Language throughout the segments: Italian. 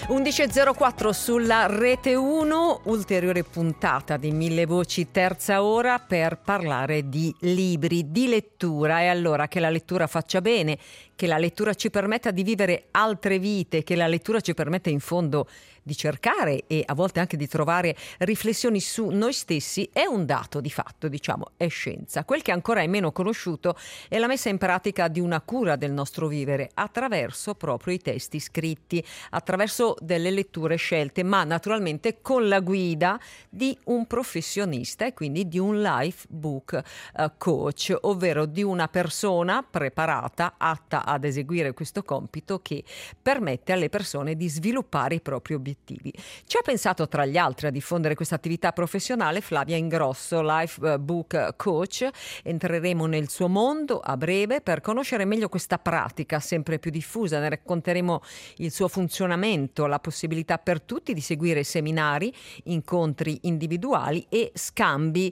11.04 sulla Rete 1, ulteriore puntata di Mille Voci, terza ora, per parlare di libri, di lettura. E allora, che la lettura faccia bene, che la lettura ci permetta di vivere altre vite, che la lettura ci permetta in fondo di cercare e a volte anche di trovare riflessioni su noi stessi, è un dato di fatto, diciamo, è scienza. Quel che ancora è meno conosciuto è la messa in pratica di una cura del nostro vivere attraverso proprio i testi scritti, attraverso delle letture scelte, ma naturalmente con la guida di un professionista e quindi di un life book coach, ovvero di una persona preparata, atta ad eseguire questo compito, che permette alle persone di sviluppare i propri obiettivi. Ci ha pensato tra gli altri a diffondere questa attività professionale Flavia Ingrosso, life book coach. Entreremo nel suo mondo a breve per conoscere meglio questa pratica sempre più diffusa. Ne racconteremo il suo funzionamento, la possibilità per tutti di seguire seminari, incontri individuali e scambi,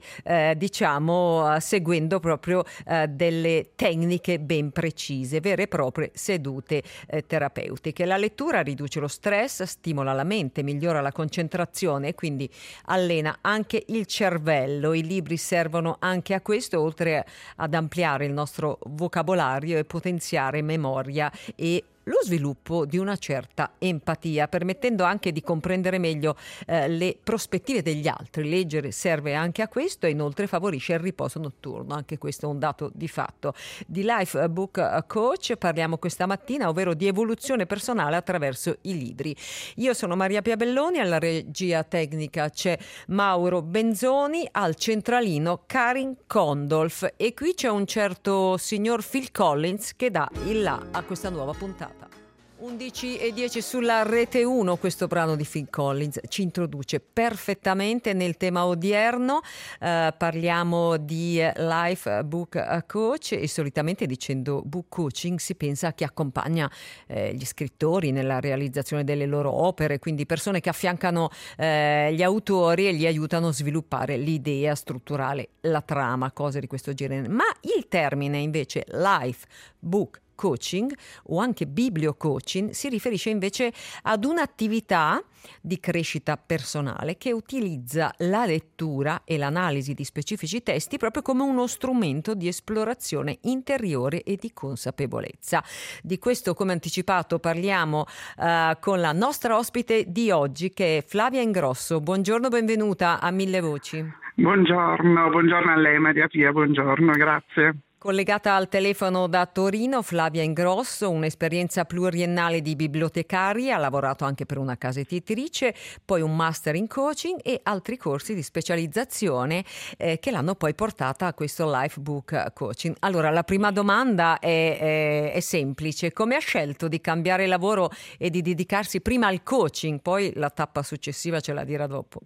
seguendo proprio delle tecniche ben precise, vere e proprie sedute terapeutiche. La lettura riduce lo stress, stimola la mente, migliora la concentrazione e quindi allena anche il cervello. I libri servono anche a questo, oltre ad ampliare il nostro vocabolario e potenziare memoria e lo sviluppo di una certa empatia, permettendo anche di comprendere meglio le prospettive degli altri. Leggere serve anche a questo e inoltre favorisce il riposo notturno, anche questo è un dato di fatto. Di Life Book Coach parliamo questa mattina, ovvero di evoluzione personale attraverso i libri. Io sono Maria Piabelloni, alla regia tecnica c'è Mauro Benzoni, al centralino Karin Condolf, e qui c'è un certo signor Phil Collins che dà il là a questa nuova puntata. 11.10 sulla Rete 1, questo brano di Phil Collins ci introduce perfettamente nel tema odierno. Parliamo di life book coach e solitamente, dicendo book coaching, si pensa a chi accompagna gli scrittori nella realizzazione delle loro opere, quindi persone che affiancano gli autori e li aiutano a sviluppare l'idea strutturale, la trama, cose di questo genere. Ma il termine invece life book coaching o anche bibliocoaching si riferisce invece ad un'attività di crescita personale che utilizza la lettura e l'analisi di specifici testi proprio come uno strumento di esplorazione interiore e di consapevolezza. Di questo, come anticipato, parliamo con la nostra ospite di oggi, che è Flavia Ingrosso. Buongiorno, benvenuta a Mille Voci. Buongiorno a lei Maria Pia, buongiorno, grazie. Collegata al telefono da Torino, Flavia Ingrosso, un'esperienza pluriennale di bibliotecaria, ha lavorato anche per una casa editrice, poi un master in coaching e altri corsi di specializzazione che l'hanno poi portata a questo life book coaching. Allora, la prima domanda è semplice: come ha scelto di cambiare lavoro e di dedicarsi prima al coaching, poi la tappa successiva ce la dirà dopo?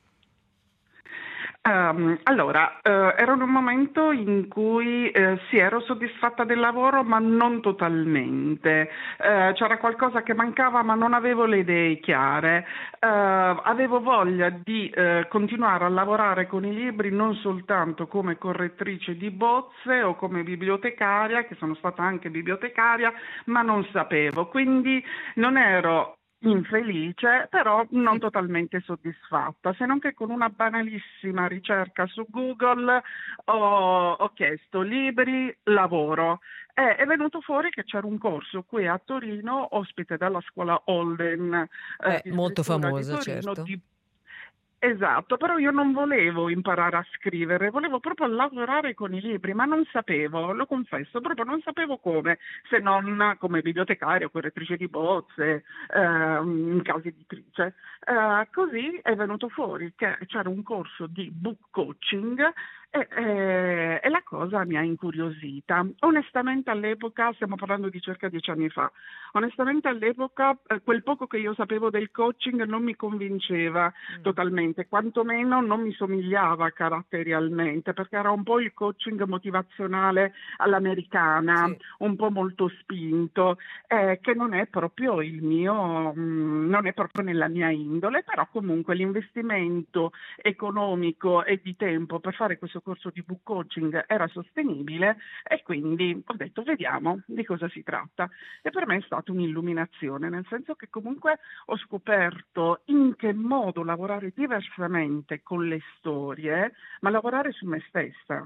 Ero in un momento in cui sì, ero soddisfatta del lavoro, ma non totalmente. C'era qualcosa che mancava, ma non avevo le idee chiare. Avevo voglia di continuare a lavorare con i libri, non soltanto come correttrice di bozze o come bibliotecaria, che sono stata anche bibliotecaria, ma non sapevo. Quindi non ero infelice, però non totalmente soddisfatta, se non che con una banalissima ricerca su Google ho chiesto libri, lavoro. È venuto fuori che c'era un corso qui a Torino, ospite dalla scuola Holden, molto famosa, di Torino, certo. Esatto, però io non volevo imparare a scrivere, volevo proprio lavorare con i libri, ma non sapevo, lo confesso, proprio non sapevo come, se non come bibliotecaria o correttrice di bozze, in casa editrice. Così è venuto fuori che c'era un corso di book coaching e la cosa mi ha incuriosita. Onestamente all'epoca, stiamo parlando di circa 10 anni fa, onestamente all'epoca quel poco che io sapevo del coaching non mi convinceva totalmente, quantomeno non mi somigliava caratterialmente, perché era un po' il coaching motivazionale all'americana, Sì. un po' molto spinto, che non è proprio il mio, non è proprio nella mia indole, però comunque l'investimento economico e di tempo per fare questo questo corso di book coaching era sostenibile e quindi ho detto vediamo di cosa si tratta. E per me è stata un'illuminazione, nel senso che comunque ho scoperto in che modo lavorare diversamente con le storie, ma lavorare su me stessa.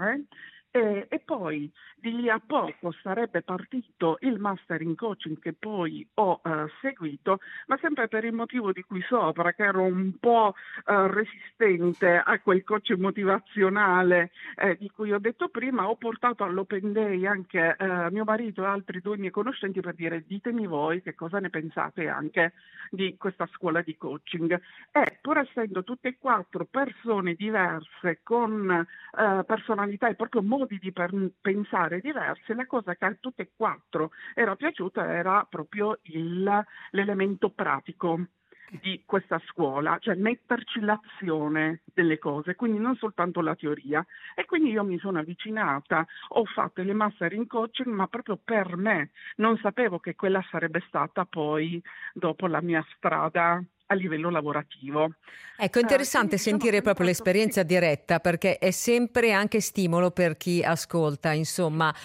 E poi di lì a poco sarebbe partito il master in coaching che poi ho seguito, ma sempre per il motivo di cui sopra, che ero un po' resistente a quel coaching motivazionale di cui ho detto prima, ho portato all'Open Day anche mio marito e altri due miei conoscenti per dire ditemi voi che cosa ne pensate anche di questa scuola di coaching. E pur essendo tutte e quattro persone diverse con personalità e proprio modi di pensare diversi, la cosa che a tutte e quattro era piaciuta era proprio l'elemento pratico di questa scuola, cioè metterci l'azione delle cose, quindi non soltanto la teoria. E quindi io mi sono avvicinata, ho fatto le master in coaching, ma proprio per me non sapevo che quella sarebbe stata poi dopo la mia strada a livello lavorativo. Ecco, interessante Quindi diciamo sentire che è proprio stato, sì. l'esperienza diretta perché è sempre anche stimolo per chi ascolta. Insomma,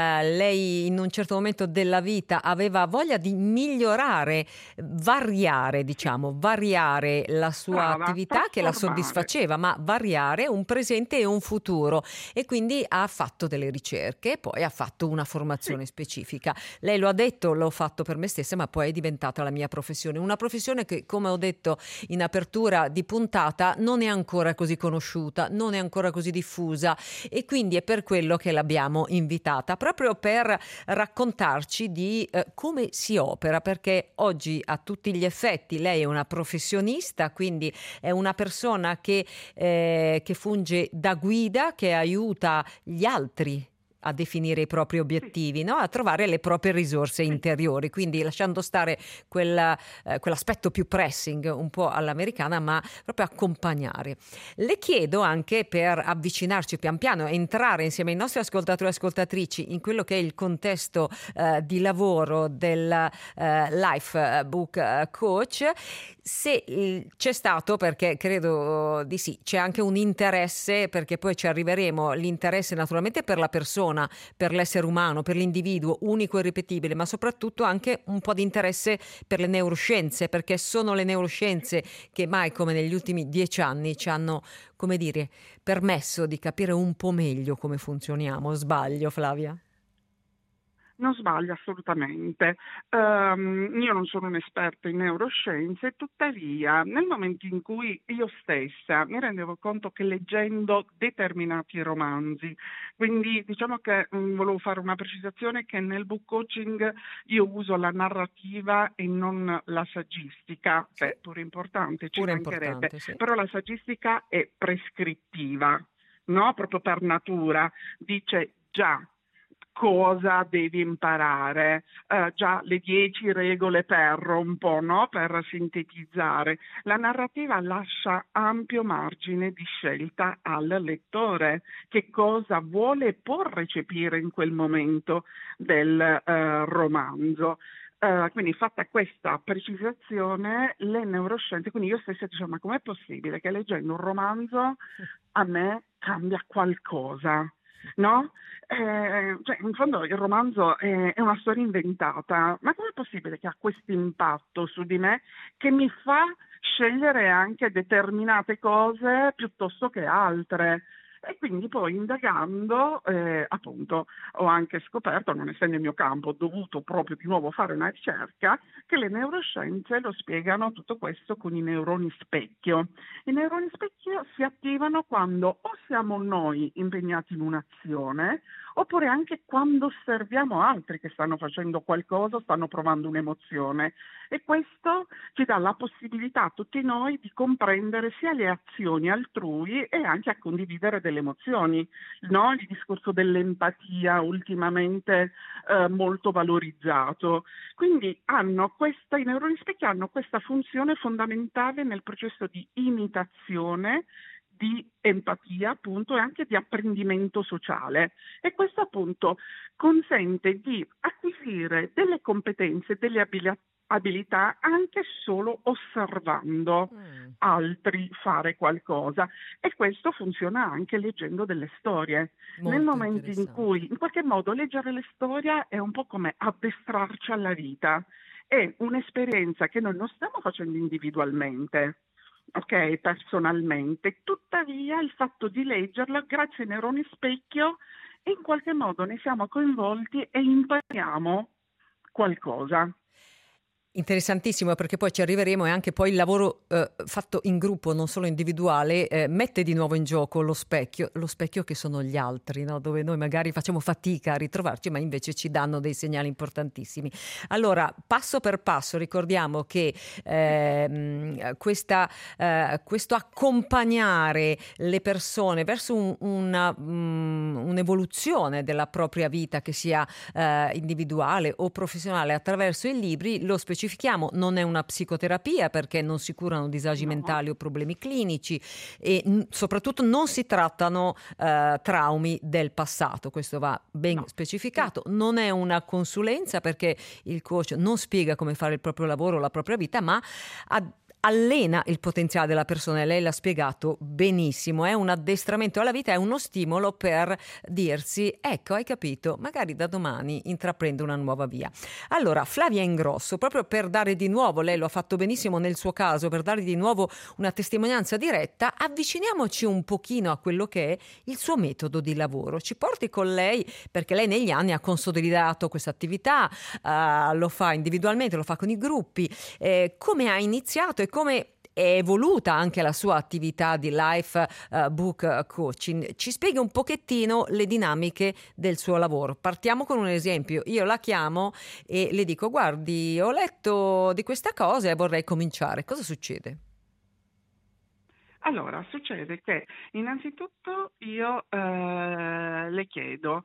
lei in un certo momento della vita aveva voglia di migliorare, variare, diciamo, variare la sua Brava, attività che la trasformare. soddisfaceva, ma variare un presente e un futuro. E quindi ha fatto delle ricerche e poi ha fatto una Sì, formazione specifica. Lei lo ha detto, l'ho fatto per me stessa, ma poi è diventata la mia professione. Una professione che, come ho detto in apertura di puntata, non è ancora così conosciuta, non è ancora così diffusa e quindi è per quello che l'abbiamo invitata, proprio per raccontarci di come si opera, perché oggi a tutti gli effetti lei è una professionista, quindi è una persona che funge da guida, che aiuta gli altri a definire i propri sì, obiettivi, no? A trovare le proprie risorse sì. interiori, quindi lasciando stare quell'aspetto più pressing un po' all'americana, ma proprio accompagnare. Le chiedo anche per avvicinarci pian piano, entrare insieme ai nostri ascoltatori e ascoltatrici in quello che è il contesto di lavoro del Life Book Coach, se c'è stato, perché credo di sì, c'è anche un interesse, perché poi ci arriveremo, l'interesse naturalmente per la persona, per l'essere umano, per l'individuo unico e ripetibile, ma soprattutto anche un po' di interesse per le neuroscienze, perché sono le neuroscienze che mai come negli ultimi 10 anni ci hanno, come dire, permesso di capire un po' meglio come funzioniamo. Sbaglio, Flavia? Non sbaglia assolutamente. Io non sono un'esperta in neuroscienze, tuttavia nel momento in cui io stessa mi rendevo conto che leggendo determinati romanzi, quindi diciamo che volevo fare una precisazione che nel book coaching io uso la narrativa e non la saggistica, che Sì, è pure importante, ci pure mancherebbe, importante, sì. però la saggistica è prescrittiva, no? Proprio per natura, dice già cosa devi imparare, già le 10 regole per un po', no? Per sintetizzare. La narrativa lascia ampio margine di scelta al lettore, che cosa vuole e può recepire in quel momento del romanzo. Quindi fatta questa precisazione, le neuroscienze, quindi io stessa dicevo, ma com'è possibile che leggendo un romanzo a me cambia qualcosa? No? Cioè, in fondo il romanzo è una storia inventata, ma com'è possibile che ha questo impatto su di me che mi fa scegliere anche determinate cose piuttosto che altre? E quindi poi indagando, appunto, ho anche scoperto, non essendo il mio campo, ho dovuto proprio di nuovo fare una ricerca, che le neuroscienze lo spiegano tutto questo con i neuroni specchio. I neuroni specchio si attivano quando o siamo noi impegnati in un'azione, oppure anche quando osserviamo altri che stanno facendo qualcosa, stanno provando un'emozione. E questo ci dà la possibilità a tutti noi di comprendere sia le azioni altrui e anche a condividere delle emozioni. No? Il discorso dell'empatia ultimamente molto valorizzato. Quindi i neuroni specchi hanno questa funzione fondamentale nel processo di imitazione, di empatia appunto e anche di apprendimento sociale e questo appunto consente di acquisire delle competenze, delle abilità anche solo osservando Mm, altri fare qualcosa, e questo funziona anche leggendo delle storie. Nel molto momento in cui, interessante. in qualche modo, leggere le storie è un po' come addestrarci alla vita, è un'esperienza che noi non stiamo facendo individualmente, ok, personalmente, tuttavia il fatto di leggerla, grazie ai neuroni specchio, in qualche modo ne siamo coinvolti e impariamo qualcosa. Interessantissimo, perché poi ci arriveremo, e anche poi il lavoro fatto in gruppo, non solo individuale, mette di nuovo in gioco lo specchio che sono gli altri, no? Dove noi magari facciamo fatica a ritrovarci, ma invece ci danno dei segnali importantissimi. Allora, passo per passo, ricordiamo che questo accompagnare le persone verso un'evoluzione della propria vita, che sia individuale o professionale, attraverso i libri, lo specifichiamo, non è una psicoterapia perché non si curano disagi No, mentali o problemi clinici, e soprattutto non si trattano traumi del passato, questo va ben no, no. specificato. Non è una consulenza perché il coach non spiega come fare il proprio lavoro o la propria vita, ma allena il potenziale della persona, e lei l'ha spiegato benissimo. È un addestramento alla vita, è uno stimolo per dirsi: ecco, hai capito, magari da domani intraprendo una nuova via. Allora, Flavia Ingrosso, proprio per dare di nuovo, lei lo ha fatto benissimo nel suo caso, per dare di nuovo una testimonianza diretta, avviciniamoci un pochino a quello che è il suo metodo di lavoro. Ci porti con lei, perché lei negli anni ha consolidato questa attività, lo fa individualmente, lo fa con i gruppi. Come ha iniziato e come è evoluta anche la sua attività di life book coaching? Ci spieghi un pochettino le dinamiche del suo lavoro. Partiamo con un esempio. Io la chiamo e le dico: guardi, ho letto di questa cosa e vorrei cominciare. Cosa succede? Allora, succede che innanzitutto io le chiedo,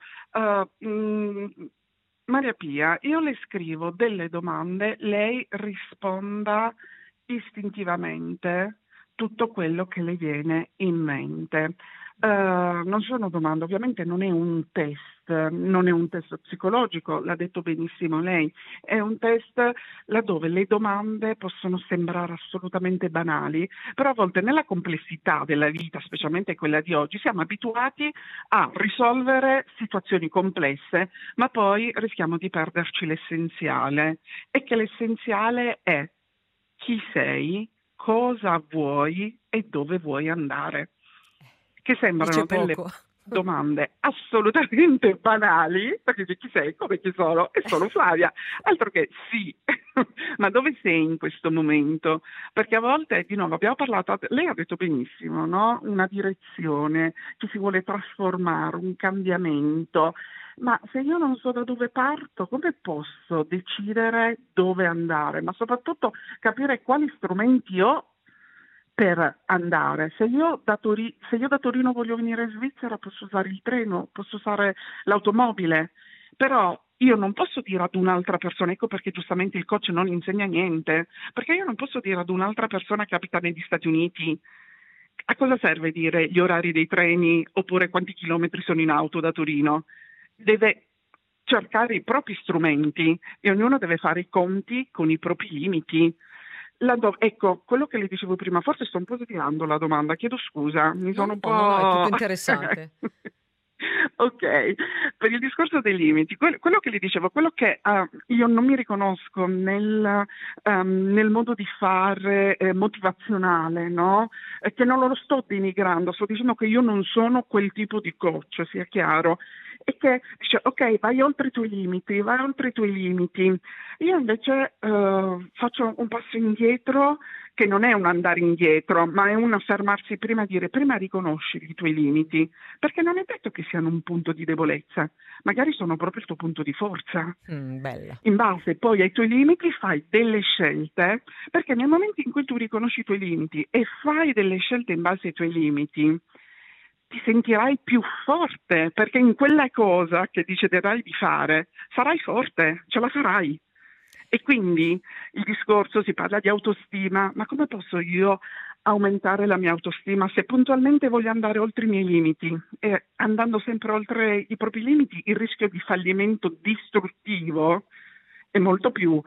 Maria Pia, io le scrivo delle domande, lei risponda istintivamente tutto quello che le viene in mente. Non sono domande, ovviamente non è un test psicologico, l'ha detto benissimo lei, è un test laddove le domande possono sembrare assolutamente banali, però a volte nella complessità della vita, specialmente quella di oggi, siamo abituati a risolvere situazioni complesse, ma poi rischiamo di perderci l'essenziale, e che l'essenziale è: chi sei, cosa vuoi e dove vuoi andare, che Dice sembrano delle poco. domande assolutamente banali, perché dici: chi sei, come chi sono? E sono Flavia, altro che sì, ma dove sei in questo momento? Perché a volte, di nuovo, abbiamo parlato, lei ha detto benissimo, no? Una direzione, che si vuole trasformare, un cambiamento, ma se io non so da dove parto, come posso decidere dove andare? Ma soprattutto capire quali strumenti ho per andare. Se io da Torino voglio venire in Svizzera, posso usare il treno, posso usare l'automobile, però io non posso dire ad un'altra persona, ecco perché giustamente il coach non insegna niente, perché io non posso dire ad un'altra persona che abita negli Stati Uniti a cosa serve dire gli orari dei treni oppure quanti chilometri sono in auto da Torino. Deve cercare i propri strumenti e ognuno deve fare i conti con i propri limiti. Ecco, quello che le dicevo prima, forse sto un po' stirando la domanda, chiedo scusa, mi sono un No, no, è tutto po'... interessante. Ok, per il discorso dei limiti, quello che le dicevo, quello che io non mi riconosco nel modo di fare motivazionale, no? Che non lo sto denigrando, sto dicendo che io non sono quel tipo di coach, sia chiaro, e che dice: ok, vai oltre i tuoi limiti, vai oltre i tuoi limiti. Io invece faccio un passo indietro, che non è un andare indietro, ma è un fermarsi prima, dire: prima riconosci i tuoi limiti, perché non è detto che siano un punto di debolezza, magari sono proprio il tuo punto di forza. Bella. In base poi ai tuoi limiti fai delle scelte, perché nel momento in cui tu riconosci i tuoi limiti e fai delle scelte in base ai tuoi limiti, ti sentirai più forte, perché in quella cosa che deciderai di fare sarai forte, ce la farai. E quindi il discorso, si parla di autostima, ma come posso io aumentare la mia autostima se puntualmente voglio andare oltre i miei limiti? E andando sempre oltre i propri limiti, il rischio di fallimento distruttivo è molto più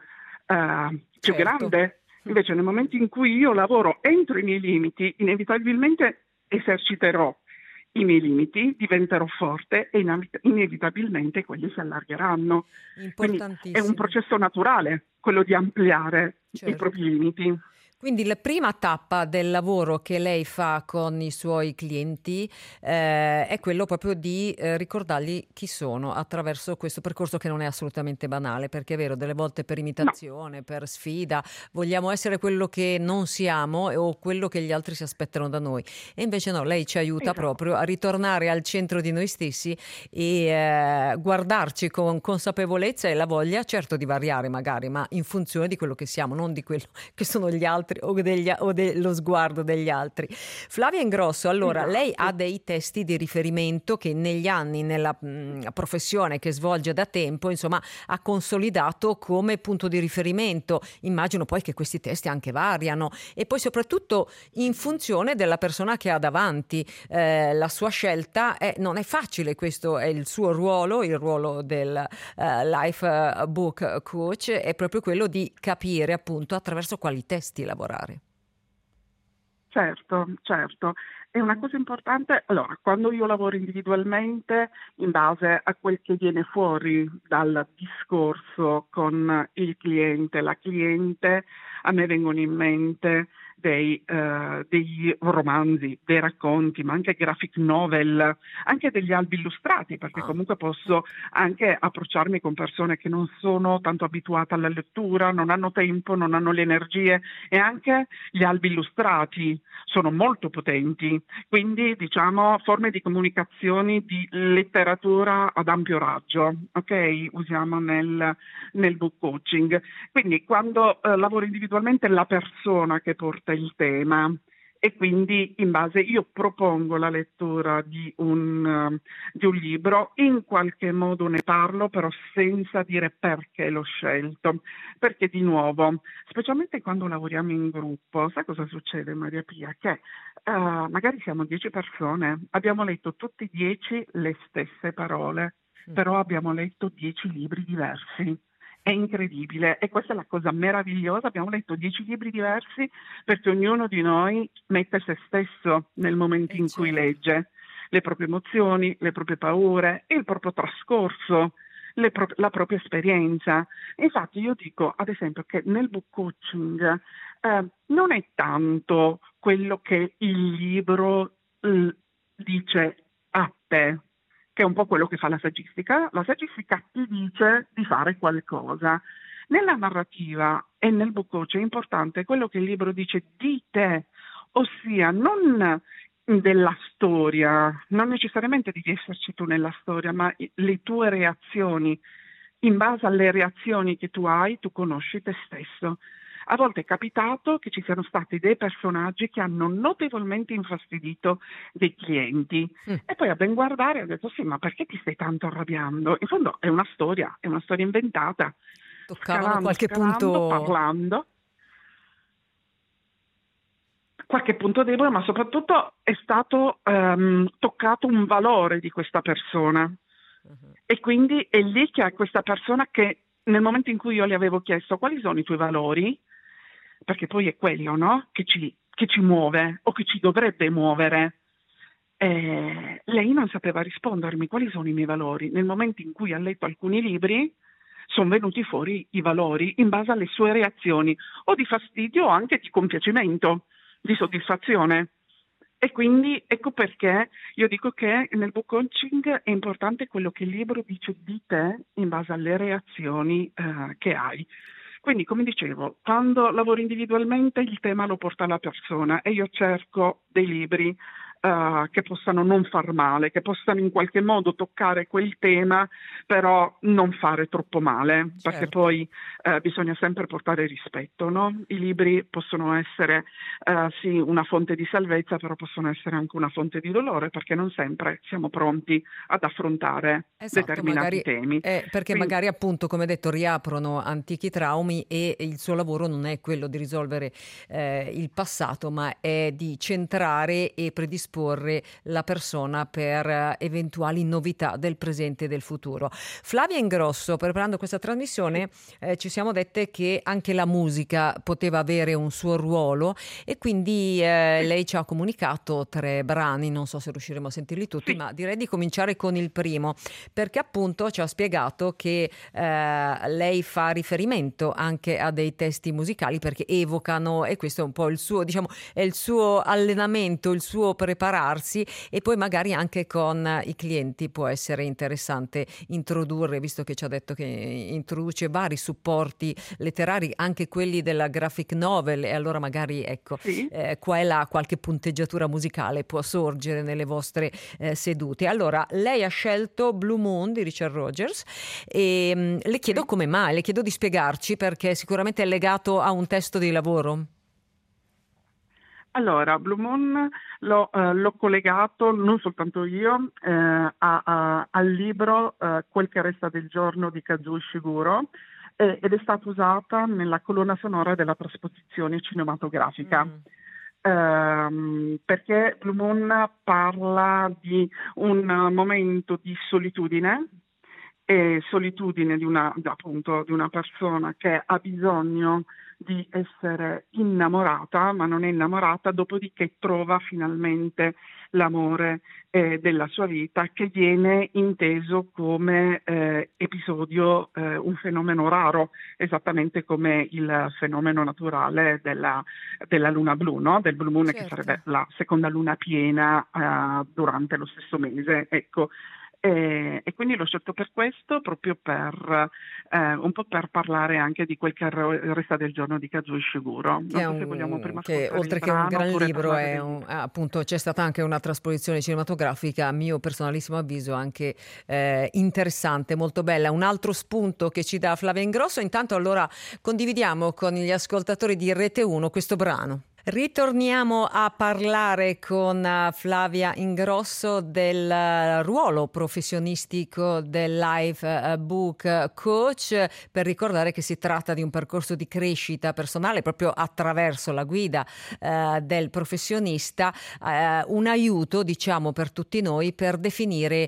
più certo. grande. Invece nel momento in cui io lavoro entro i miei limiti, inevitabilmente eserciterò i miei limiti, diventerò forte e inevitabilmente quelli si allargheranno. Quindi è un Importantissimo, processo naturale quello di ampliare i propri certo. limiti. Quindi la prima tappa del lavoro che lei fa con i suoi clienti è quello proprio di ricordargli chi sono attraverso questo percorso che non è assolutamente banale, perché è vero, delle volte per No, imitazione, per sfida, vogliamo essere quello che non siamo o quello che gli altri si aspettano da noi. E invece no, lei ci aiuta proprio esatto. a ritornare al centro di noi stessi e guardarci con consapevolezza e la voglia, certo di variare magari, ma in funzione di quello che siamo, non di quello che sono gli altri o dello sguardo degli altri. Flavia Ingrosso, allora, lei ha Esatto. dei testi di riferimento che negli anni, nella professione che svolge da tempo, insomma, ha consolidato come punto di riferimento. Immagino poi che questi testi anche variano e poi soprattutto in funzione della persona che ha davanti. La sua scelta non è facile, questo è il suo ruolo, il ruolo del life book coach, è proprio quello di capire appunto attraverso quali testi lavorare. Certo, certo. E una cosa importante, allora, quando io lavoro individualmente, in base a quel che viene fuori dal discorso con il cliente, la cliente, a me vengono in mente degli romanzi, dei racconti, ma anche graphic novel, anche degli albi illustrati, perché Ah, comunque posso ecco. anche approcciarmi con persone che non sono tanto abituate alla lettura, non hanno tempo, non hanno le energie, e anche gli albi illustrati sono molto potenti, quindi diciamo forme di comunicazione di letteratura ad ampio raggio, ok? Usiamo nel book coaching. Quindi quando lavoro individualmente è la persona che porta il tema e quindi in base io propongo la lettura di un libro, in qualche modo ne parlo, però senza dire perché l'ho scelto, perché di nuovo, specialmente quando lavoriamo in gruppo, sai cosa succede Maria Pia? Che magari siamo 10 persone, abbiamo letto tutti 10 le stesse parole, Mm. però abbiamo letto 10 libri diversi. È incredibile e questa è la cosa meravigliosa. Abbiamo letto 10 libri diversi perché ognuno di noi mette se stesso nel momento in cui Certo. legge, le proprie emozioni, le proprie paure, il proprio trascorso, la propria esperienza. Infatti io dico, ad esempio, che nel book coaching non è tanto quello che il libro dice a te, che è un po' quello che fa la saggistica. La saggistica ti dice di fare qualcosa. Nella narrativa e nel book coach è importante quello che il libro dice di te, ossia non della storia, non necessariamente devi esserci tu nella storia, ma le tue reazioni. In base alle reazioni che tu hai, tu conosci te stesso. A volte è capitato che ci siano stati dei personaggi che hanno notevolmente infastidito dei clienti Mm. e poi a ben guardare ho detto sì, ma perché ti stai tanto arrabbiando? In fondo è una storia inventata. Toccavano Scavando, qualche scavando, punto. parlando, qualche punto debole, ma soprattutto è stato toccato un valore di questa persona. Mhm. E quindi è lì che a questa persona che nel momento in cui io le avevo chiesto quali sono i tuoi valori, perché poi è quello, no? Che ci muove o che ci dovrebbe muovere. Lei non sapeva rispondermi quali sono i miei valori. Nel momento in cui ha letto alcuni libri, sono venuti fuori i valori in base alle sue reazioni, o di fastidio o anche di compiacimento, di soddisfazione. E quindi ecco perché io dico che nel book coaching è importante quello che il libro dice di te in base alle reazioni che hai. Quindi, come dicevo, quando lavoro individualmente il tema lo porta la persona e io cerco dei libri che possano non far male, che possano in qualche modo toccare quel tema, però non fare troppo male, perché Certo. poi bisogna sempre portare rispetto, no? I libri possono essere sì una fonte di salvezza, però possono essere anche una fonte di dolore, perché non sempre siamo pronti ad affrontare Esatto, determinati magari temi. perché Quindi, magari appunto, come detto, riaprono antichi traumi e il suo lavoro non è quello di risolvere il passato, ma è di centrare e predisporre predisporre la persona per eventuali novità del presente e del futuro. Flavia Ingrosso, preparando questa trasmissione, ci siamo dette che anche la musica poteva avere un suo ruolo e quindi lei ci ha comunicato 3 brani, non so se riusciremo a sentirli tutti, Sì. ma direi di cominciare con il primo, perché appunto ci ha spiegato che lei fa riferimento anche a dei testi musicali perché evocano, e questo è un po' il suo, diciamo, è il suo allenamento, il suo prepararsi, e poi magari anche con i clienti può essere interessante introdurre, visto che ci ha detto che introduce vari supporti letterari, anche quelli della graphic novel, e allora magari ecco, Sì. qua e là qualche punteggiatura musicale può sorgere nelle vostre sedute. Allora, lei ha scelto Blue Moon di Richard Rogers e le chiedo Sì. come mai, le chiedo di spiegarci, perché sicuramente è legato a un testo di lavoro. Allora, Blue Moon l'ho collegato, non soltanto io, al libro Quel che resta del giorno di Kazuo Ishiguro, ed è stata usata nella colonna sonora della trasposizione cinematografica. Mm. Perché Blue Moon parla di un momento di solitudine, e solitudine appunto, di una persona che ha bisogno di essere innamorata, ma non è innamorata, dopodiché trova finalmente l'amore della sua vita, che viene inteso come episodio, un fenomeno raro, esattamente come il fenomeno naturale della luna blu, no? Del Blue Moon, che Certo. sarebbe la seconda luna piena durante lo stesso mese. Ecco. E quindi l'ho scelto per questo, proprio per un po' per parlare anche di quel che resta del giorno di Kazuo Ishiguro. Che, Non è so se vogliamo un, prima che ascoltare il oltre che un brano gran oppure libro parlare è del libro. appunto c'è stata anche una trasposizione cinematografica, a mio personalissimo avviso anche interessante, molto bella. Un altro spunto che ci dà Flavia Ingrosso. Intanto allora condividiamo con gli ascoltatori di Rete 1 questo brano. Ritorniamo a parlare con Flavia Ingrosso del ruolo professionistico del Life Book Coach, per ricordare che si tratta di un percorso di crescita personale proprio attraverso la guida del professionista, un aiuto, diciamo, per tutti noi per definire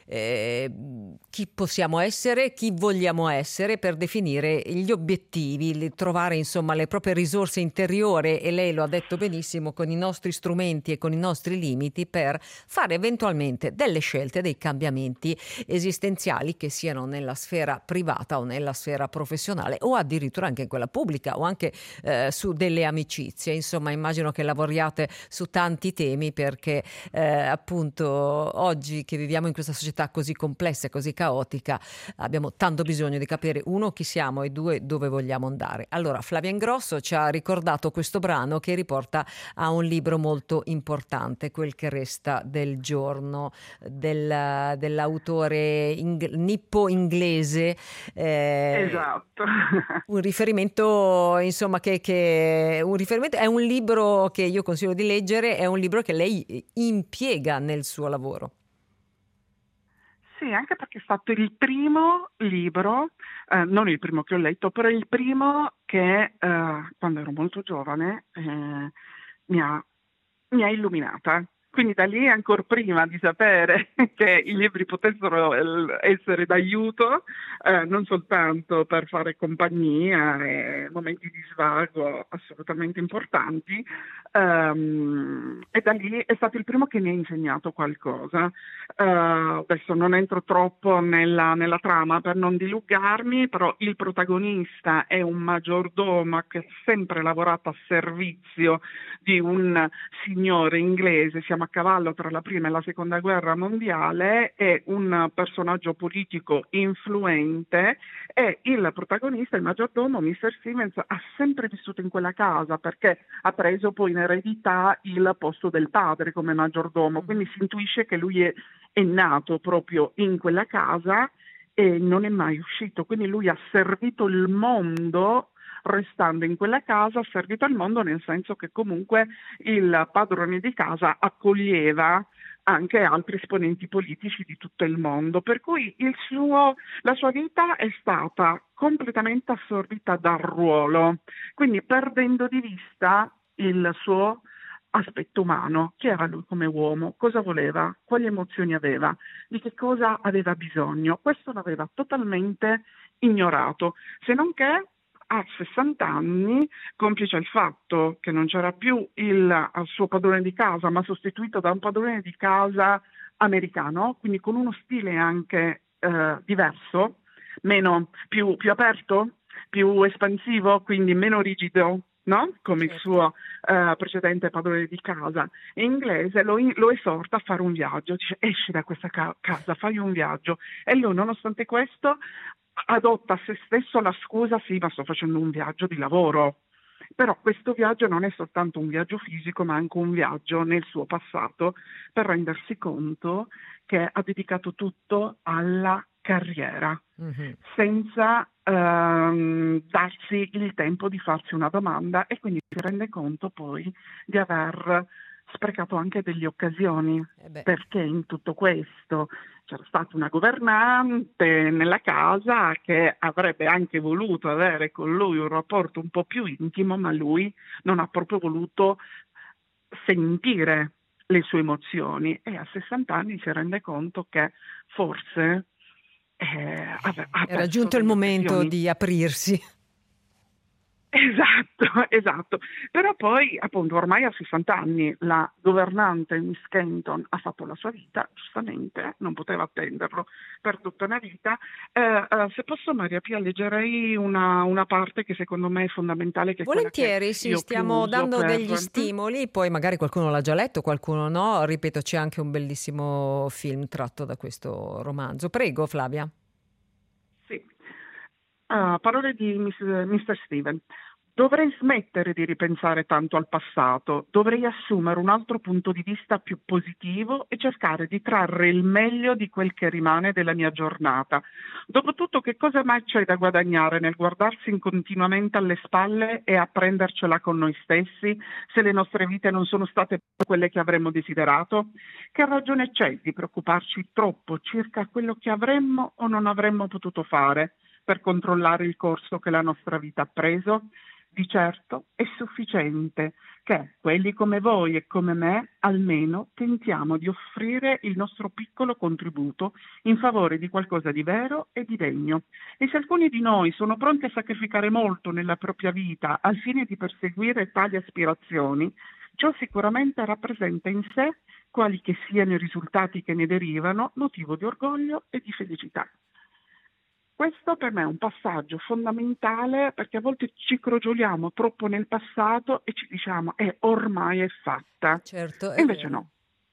chi possiamo essere, chi vogliamo essere, per definire gli obiettivi, trovare insomma le proprie risorse interiori, e lei lo ha detto benissimo, con i nostri strumenti e con i nostri limiti, per fare eventualmente delle scelte, dei cambiamenti esistenziali, che siano nella sfera privata o nella sfera professionale o addirittura anche in quella pubblica, o anche su delle amicizie. Insomma, immagino che lavoriate su tanti temi, perché appunto oggi che viviamo in questa società così complessa e così caotica abbiamo tanto bisogno di capire, uno, chi siamo, e due, dove vogliamo andare. Allora, Flavia Ingrosso ci ha ricordato questo brano che riporta a un libro molto importante, Quel che resta del giorno, dell'autore nippo-inglese, Esatto. un riferimento, insomma, che un riferimento, è un libro che io consiglio di leggere, è un libro che lei impiega nel suo lavoro. Sì, anche perché è stato il primo libro, non il primo che ho letto, però il primo che quando ero molto giovane mi ha, mi ha illuminata. Quindi da lì, ancora prima di sapere che i libri potessero essere d'aiuto, non soltanto per fare compagnia e momenti di svago assolutamente importanti, e da lì è stato il primo che mi ha insegnato qualcosa. Adesso non entro troppo nella trama per non dilungarmi, però il protagonista è un maggiordomo che ha sempre lavorato a servizio di un signore inglese, siamo a cavallo tra la prima e la seconda guerra mondiale, è un personaggio politico influente, e il protagonista, il maggiordomo, Mr. Stevens, ha sempre vissuto in quella casa perché ha preso poi in eredità il posto del padre come maggiordomo, quindi si intuisce che lui è nato proprio in quella casa e non è mai uscito, quindi lui ha servito il mondo. Restando in quella casa, ha servito al mondo, nel senso che comunque il padrone di casa accoglieva anche altri esponenti politici di tutto il mondo, per cui la sua vita è stata completamente assorbita dal ruolo, quindi perdendo di vista il suo aspetto umano, chi era lui come uomo, cosa voleva, quali emozioni aveva, di che cosa aveva bisogno. Questo l'aveva totalmente ignorato, se non che a 60 anni, complice il fatto che non c'era più il suo padrone di casa, ma sostituito da un padrone di casa americano, quindi con uno stile anche diverso, più aperto, più espansivo, quindi meno rigido, no? Come il Certo. suo precedente padrone di casa. In inglese lo esorta a fare un viaggio, dice esci da questa casa, fai un viaggio. E lui, nonostante questo, adotta a se stesso la scusa, sì, ma sto facendo un viaggio di lavoro. Però questo viaggio non è soltanto un viaggio fisico, ma anche un viaggio nel suo passato per rendersi conto che ha dedicato tutto alla carriera, Mhm. senza darsi il tempo di farsi una domanda e quindi si rende conto poi di aver sprecato anche delle occasioni, Eh beh. perché in tutto questo c'era stata una governante nella casa che avrebbe anche voluto avere con lui un rapporto un po' più intimo, ma lui non ha proprio voluto sentire le sue emozioni e a 60 anni si rende conto che forse ha Era perso giunto il delle momento occasioni. di aprirsi. Esatto, esatto. Però poi, appunto, ormai a 60 anni la governante Miss Kenton ha fatto la sua vita, giustamente, non poteva attenderlo per tutta una vita. Se posso, Maria Pia, leggerei una parte che secondo me è fondamentale, che è quella che Volentieri, sì, io più stiamo uso dando per... degli stimoli, poi magari qualcuno l'ha già letto, qualcuno no. Ripeto, c'è anche un bellissimo film tratto da questo romanzo. Prego, Flavia. Sì. Parole di Mr. Steven. Dovrei smettere di ripensare tanto al passato, dovrei assumere un altro punto di vista più positivo e cercare di trarre il meglio di quel che rimane della mia giornata. Dopotutto, che cosa mai c'è da guadagnare nel guardarsi continuamente alle spalle e a prendercela con noi stessi se le nostre vite non sono state quelle che avremmo desiderato? Che ragione c'è di preoccuparci troppo circa quello che avremmo o non avremmo potuto fare per controllare il corso che la nostra vita ha preso? Di certo è sufficiente che quelli come voi e come me almeno tentiamo di offrire il nostro piccolo contributo in favore di qualcosa di vero e di degno. E se alcuni di noi sono pronti a sacrificare molto nella propria vita al fine di perseguire tali aspirazioni, ciò sicuramente rappresenta in sé, quali che siano i risultati che ne derivano, motivo di orgoglio e di felicità. Questo per me è un passaggio fondamentale perché a volte ci crogioliamo troppo nel passato e ci diciamo ormai è fatta. Certo, E è invece vero. no,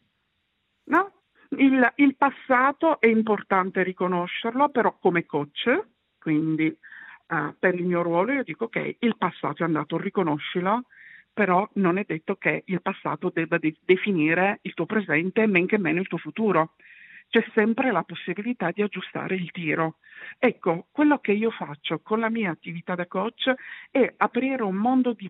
no? Il passato è importante riconoscerlo, però come coach, quindi per il mio ruolo io dico ok, il passato è andato, riconoscilo, però non è detto che il passato debba definire il tuo presente, men che meno il tuo futuro. C'è sempre la possibilità di aggiustare il tiro. Ecco, quello che io faccio con la mia attività da coach è aprire un mondo di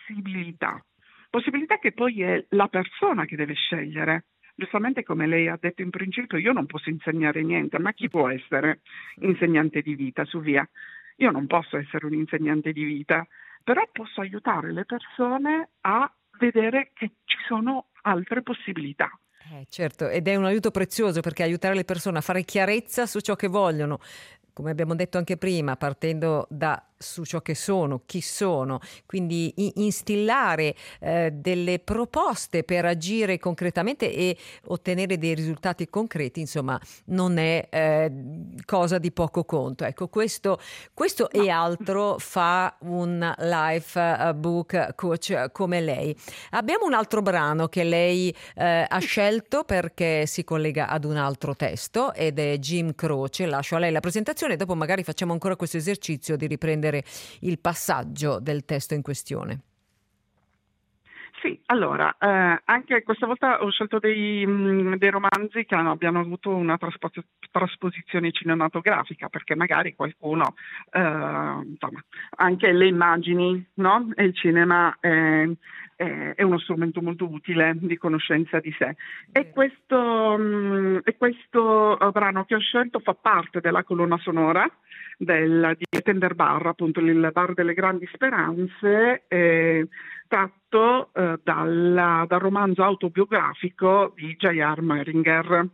possibilità che poi è la persona che deve scegliere. Giustamente, come lei ha detto in principio, io non posso insegnare niente, ma chi può essere insegnante di vita su via? Io non posso essere un insegnante di vita, però posso aiutare le persone a vedere che ci sono altre possibilità. Certo, ed è un aiuto prezioso perché aiutare le persone a fare chiarezza su ciò che vogliono, come abbiamo detto anche prima, partendo da su ciò che sono, chi sono, quindi instillare delle proposte per agire concretamente e ottenere dei risultati concreti, insomma, non è cosa di poco conto. Ecco, questo No. e altro fa un life book coach come lei. Abbiamo un altro brano che lei ha scelto perché si collega ad un altro testo ed è Jim Croce. Lascio a lei la presentazione e dopo magari facciamo ancora questo esercizio di riprendere il passaggio del testo in questione. Sì, allora, anche questa volta ho scelto dei romanzi che abbiano avuto una trasposizione cinematografica, perché magari qualcuno, insomma, anche le immagini, no? E il cinema è uno strumento molto utile di conoscenza di sé. Vero. Questo brano che ho scelto fa parte della colonna sonora di Tender Bar, appunto il bar delle grandi speranze, tratto tratto dal romanzo autobiografico di J.R. Meringer.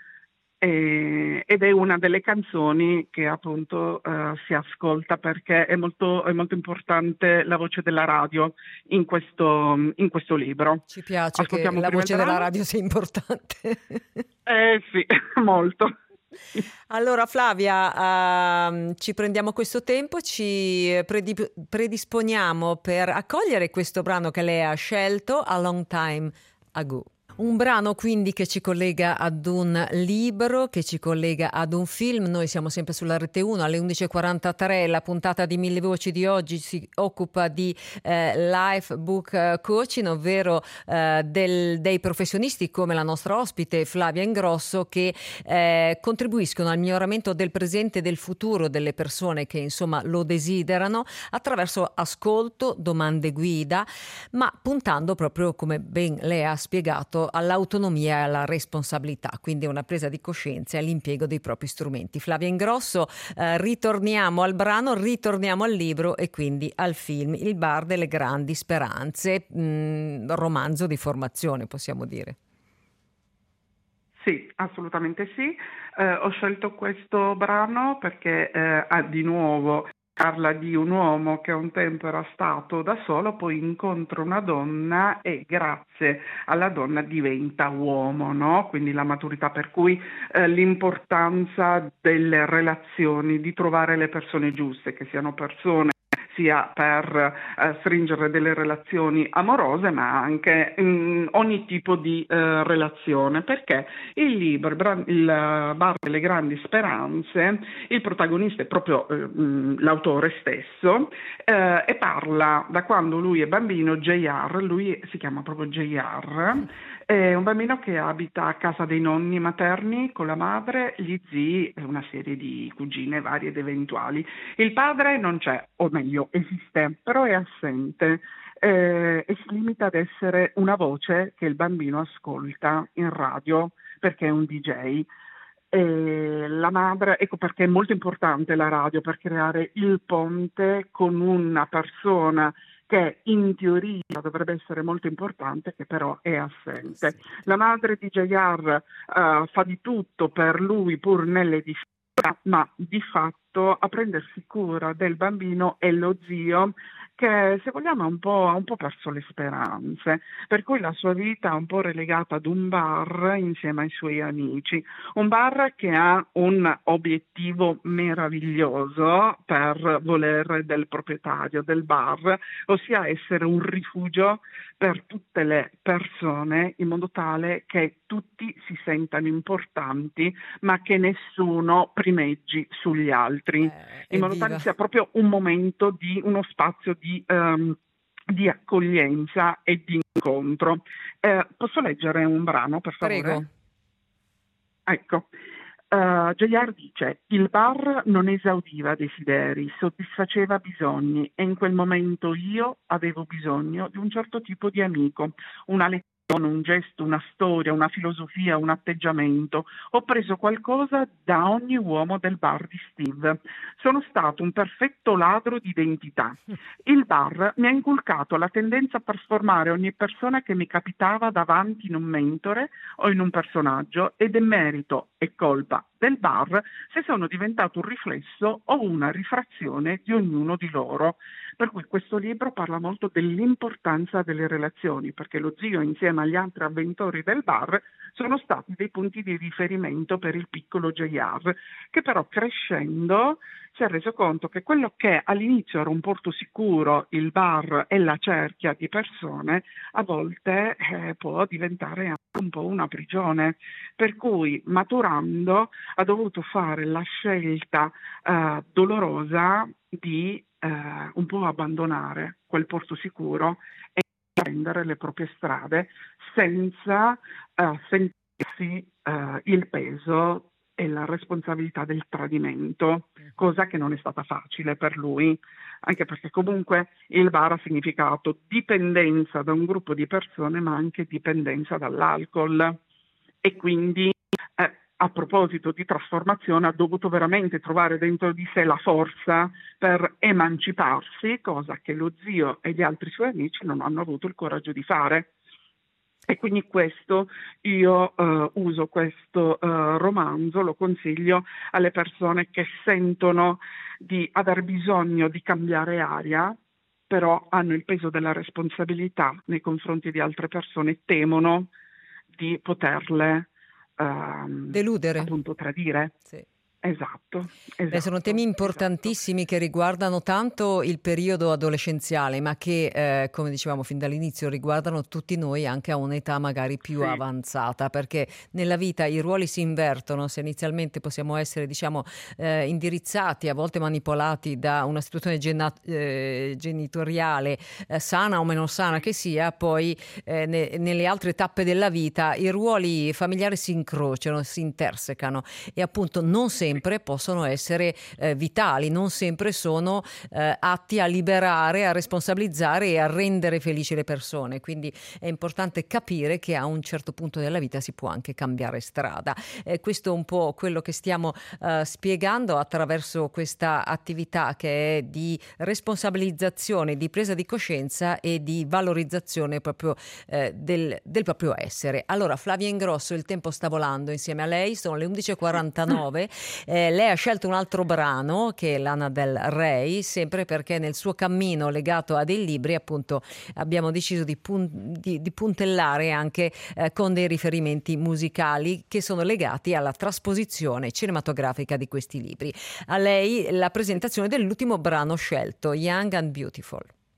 Ed è una delle canzoni che appunto si ascolta, perché è molto importante la voce della radio in questo libro. Ci piace che Ascoltiamo la prima il voce della brano? radio sia importante. Sì, molto. Allora Flavia, ci prendiamo questo tempo, ci predisponiamo per accogliere questo brano che lei ha scelto, A Long Time Ago. Un brano quindi che ci collega ad un libro, che ci collega ad un film. Noi siamo sempre sulla Rete 1 alle 11.43. La puntata di Mille Voci di oggi si occupa di life book coaching, ovvero dei professionisti come la nostra ospite Flavia Ingrosso, che contribuiscono al miglioramento del presente e del futuro delle persone che insomma lo desiderano, attraverso ascolto, domande guida, ma puntando proprio, come ben lei ha spiegato, all'autonomia e alla responsabilità, quindi una presa di coscienza e all'impiego dei propri strumenti. Flavia Ingrosso, ritorniamo al brano, ritorniamo al libro e quindi al film Il bar delle grandi speranze, romanzo di formazione, possiamo dire. Sì, assolutamente sì. Ho scelto questo brano perché di nuovo parla di un uomo che un tempo era stato da solo, poi incontra una donna e grazie alla donna diventa uomo, no? Quindi la maturità, per cui l'importanza delle relazioni, di trovare le persone giuste, che siano persone sia per stringere delle relazioni amorose, ma anche ogni tipo di relazione, perché il libro, il bar delle grandi speranze, il protagonista è proprio l'autore stesso, e parla da quando lui è bambino. JR, lui si chiama proprio JR, è un bambino che abita a casa dei nonni materni con la madre, gli zii e una serie di cugine varie ed eventuali. Il padre non c'è, o meglio, esiste, però è assente, e si limita ad essere una voce che il bambino ascolta in radio perché è un DJ. E la madre, ecco perché è molto importante la radio, per creare il ponte con una persona che in teoria dovrebbe essere molto importante, che però è assente. La madre di JR fa di tutto per lui pur nelle difficoltà, ma di fatto a prendersi cura del bambino è lo zio, che se vogliamo ha un po' perso le speranze, per cui la sua vita è un po' relegata ad un bar insieme ai suoi amici, un bar che ha un obiettivo meraviglioso per volere del proprietario del bar, ossia essere un rifugio per tutte le persone, in modo tale che tutti si sentano importanti, ma che nessuno primeggi sugli altri, in modo tale che sia proprio un momento di uno spazio di accoglienza e di incontro. Posso leggere un brano, per favore? Prego. Ecco. JR dice: il bar non esaudiva desideri, soddisfaceva bisogni, e in quel momento io avevo bisogno di un certo tipo di amico, una lezione, un gesto, una storia, una filosofia, un atteggiamento. Ho preso qualcosa da ogni uomo del bar di Steve. Sono stato un perfetto ladro di identità. Il bar mi ha inculcato la tendenza a trasformare ogni persona che mi capitava davanti in un mentore o in un personaggio, ed è merito e colpa del bar se sono diventato un riflesso o una rifrazione di ognuno di loro. Per cui questo libro parla molto dell'importanza delle relazioni, perché lo zio insieme agli altri avventori del bar sono stati dei punti di riferimento per il piccolo JR, che però crescendo si è reso conto che quello che all'inizio era un porto sicuro, il bar e la cerchia di persone, a volte può diventare anche un po' una prigione, per cui maturando ha dovuto fare la scelta dolorosa di un po' abbandonare quel porto sicuro e prendere le proprie strade senza sentirsi il peso e la responsabilità del tradimento, cosa che non è stata facile per lui, anche perché comunque il bar ha significato dipendenza da un gruppo di persone, ma anche dipendenza dall'alcol, e quindi a proposito di trasformazione, ha dovuto veramente trovare dentro di sé la forza per emanciparsi, cosa che lo zio e gli altri suoi amici non hanno avuto il coraggio di fare. E quindi questo io uso questo romanzo, lo consiglio alle persone che sentono di aver bisogno di cambiare aria, però hanno il peso della responsabilità nei confronti di altre persone, temono di poterle Deludere. appunto tradire. Sì. Esatto, Beh, sono esatto, temi esatto. importantissimi che riguardano tanto il periodo adolescenziale, ma che, come dicevamo fin dall'inizio, riguardano tutti noi anche a un'età magari più Sì, avanzata, perché nella vita i ruoli si invertono. Se inizialmente possiamo essere, diciamo, indirizzati, a volte manipolati da una situazione genitoriale, sana o meno sana che sia, poi nelle altre tappe della vita i ruoli familiari si incrociano, si intersecano e appunto non sempre possono essere vitali, non sempre sono atti a liberare, a responsabilizzare e a rendere felici le persone. Quindi è importante capire che a un certo punto della vita si può anche cambiare strada. Questo è un po' quello che stiamo spiegando attraverso questa attività che è di responsabilizzazione, di presa di coscienza e di valorizzazione proprio del proprio essere. Allora, Flavia Ingrosso, il tempo sta volando insieme a lei, sono le sì. 11:49. Lei ha scelto un altro brano che è Lana Del Rey, sempre perché nel suo cammino legato a dei libri, appunto, abbiamo deciso di puntellare anche con dei riferimenti musicali che sono legati alla trasposizione cinematografica di questi libri. A lei la presentazione dell'ultimo brano scelto, Young and Beautiful.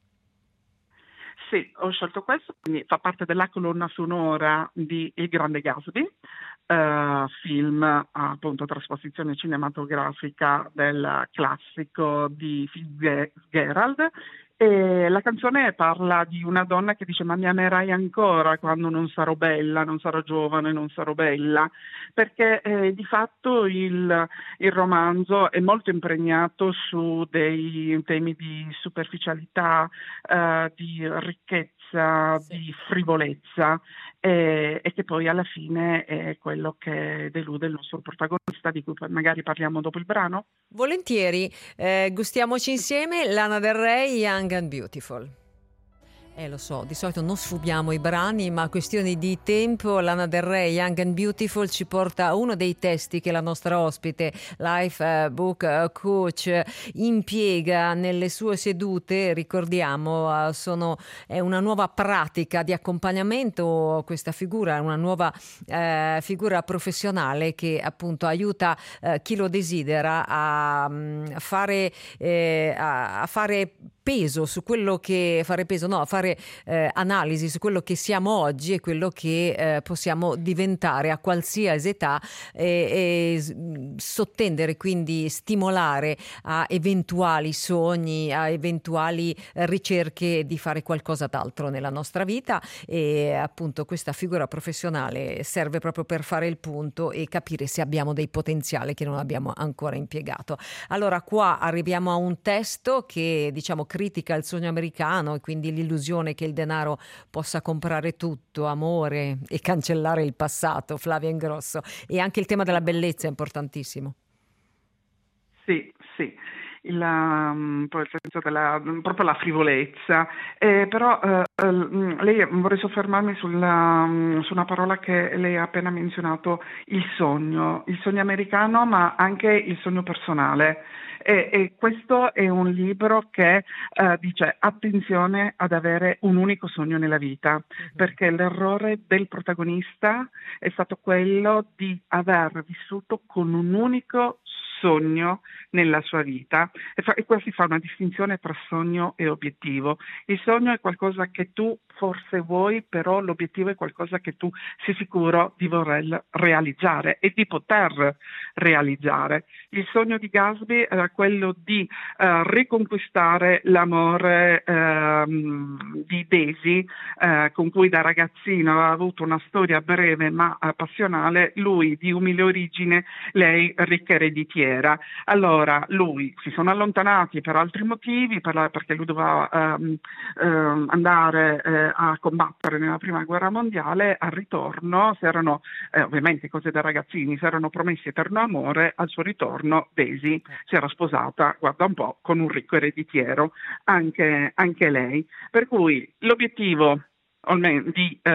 Sì, ho scelto questo, quindi fa parte della colonna sonora di Il Grande Gatsby, film appunto trasposizione cinematografica del classico di Fitzgerald. E la canzone parla di una donna che dice: ma mi amerai ancora quando non sarò bella, non sarò giovane, non sarò bella, perché di fatto il romanzo è molto impregnato su dei temi di superficialità, di ricchezza, Sì. di frivolezza, e che poi alla fine è quello che delude il nostro protagonista, di cui poi magari parliamo dopo il brano. Volentieri, gustiamoci insieme Lana Del Rey, Young and Beautiful. Lo so, di solito non sfumiamo i brani, ma questioni di tempo. Lana Del Rey, Young and Beautiful, ci porta a uno dei testi che la nostra ospite, Life Book Coach, impiega nelle sue sedute. Ricordiamo, è una nuova pratica di accompagnamento, questa figura, una nuova figura professionale che appunto aiuta chi lo desidera a fare peso su quello che fare peso, no, a fare analisi su quello che siamo oggi e quello che possiamo diventare a qualsiasi età e sottendere, quindi stimolare a eventuali sogni, a eventuali ricerche di fare qualcosa d'altro nella nostra vita. E appunto questa figura professionale serve proprio per fare il punto e capire se abbiamo dei potenziali che non abbiamo ancora impiegato. Allora qua arriviamo a un testo che diciamo critica il sogno americano e quindi l'illusione che il denaro possa comprare tutto, amore e cancellare il passato. Flavia Ingrosso. E anche il tema della bellezza è importantissimo. Sì, sì, poi il senso proprio la frivolezza. Però lei, vorrei soffermarmi su una parola che lei ha appena menzionato: il sogno americano, ma anche il sogno personale. E questo è un libro che dice: attenzione ad avere un unico sogno nella vita, perché l'errore del protagonista è stato quello di aver vissuto con un unico sogno nella sua vita, e qua si fa una distinzione tra sogno e obiettivo. Il sogno è qualcosa che tu forse vuoi, però l'obiettivo è qualcosa che tu sei sicuro di voler realizzare e di poter realizzare. Il sogno di Gatsby era quello di riconquistare l'amore di Daisy, con cui da ragazzino aveva avuto una storia breve ma passionale, lui di umile origine, lei ricca ereditiera. era. Allora lui si sono allontanati per altri motivi, perché lui doveva andare a combattere nella prima guerra mondiale. Al ritorno si erano, ovviamente cose da ragazzini, si erano promessi eterno amore. Al suo ritorno Daisy si era sposata, guarda un po', con un ricco ereditiero, anche lei. Per cui l'obiettivo almeno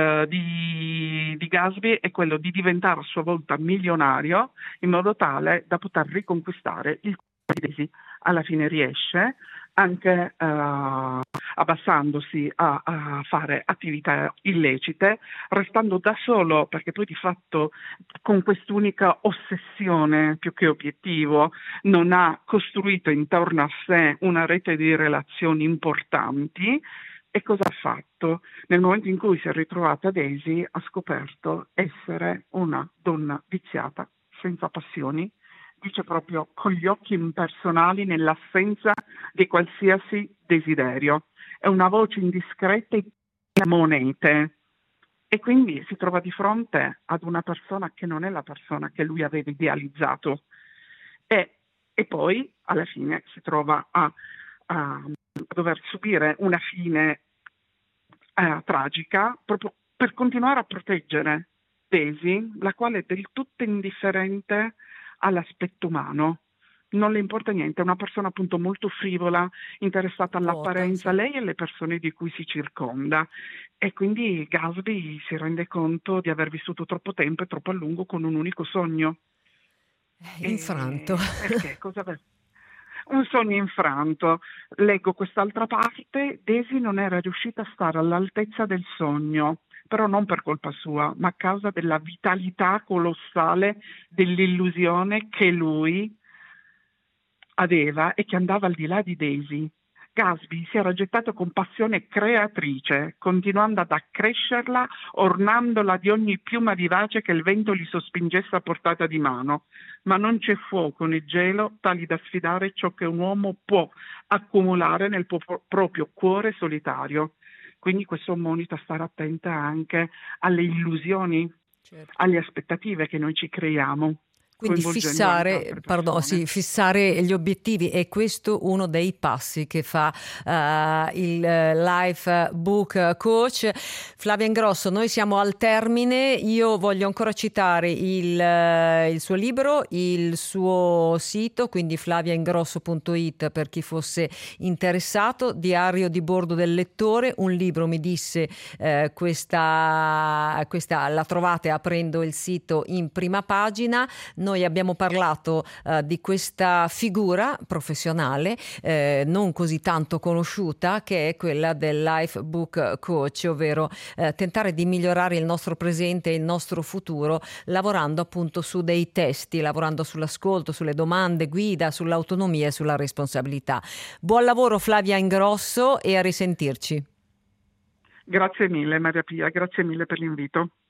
di Gatsby è quello di diventare a sua volta milionario in modo tale da poter riconquistare il cuore di Daisy. Alla fine riesce, anche abbassandosi a fare attività illecite, restando da solo, perché poi di fatto con quest'unica ossessione più che obiettivo non ha costruito intorno a sé una rete di relazioni importanti. E cosa ha fatto? Nel momento in cui si è ritrovata Daisy, ha scoperto essere una donna viziata, senza passioni, dice proprio con gli occhi impersonali, nell'assenza di qualsiasi desiderio. È una voce indiscreta e monete. E quindi si trova di fronte ad una persona che non è la persona che lui aveva idealizzato. E poi alla fine si trova a dover subire una fine tragica proprio per continuare a proteggere Daisy, la quale è del tutto indifferente all'aspetto umano. Non le importa niente, è una persona appunto molto frivola, interessata all'apparenza, Sì. lei e alle persone di cui si circonda. E quindi Gatsby si rende conto di aver vissuto troppo tempo e troppo a lungo con un unico sogno. Infranto. Perché? Un sogno infranto. Leggo quest'altra parte. Daisy non era riuscita a stare all'altezza del sogno, però non per colpa sua, ma a causa della vitalità colossale dell'illusione che lui aveva e che andava al di là di Daisy. Gatsby si era gettato con passione creatrice, continuando ad accrescerla, ornandola di ogni piuma vivace che il vento gli sospingesse a portata di mano. Ma non c'è fuoco né gelo tali da sfidare ciò che un uomo può accumulare nel proprio cuore solitario. Quindi questo monita a stare attenta anche alle illusioni, Certo. alle aspettative che noi ci creiamo. Quindi fissare gli obiettivi, è questo uno dei passi che fa il Life Book Coach. Flavia Ingrosso, noi siamo al termine, io voglio ancora citare il suo libro, il suo sito, quindi flaviaingrosso.it per chi fosse interessato, Diario di bordo del lettore, un libro, mi disse, questa la trovate aprendo il sito in prima pagina. Noi abbiamo parlato di questa figura professionale non così tanto conosciuta, che è quella del Life Book Coach, ovvero tentare di migliorare il nostro presente e il nostro futuro lavorando appunto su dei testi, lavorando sull'ascolto, sulle domande guida, sull'autonomia e sulla responsabilità. Buon lavoro Flavia Ingrosso e a risentirci. Grazie mille Maria Pia, grazie mille per l'invito.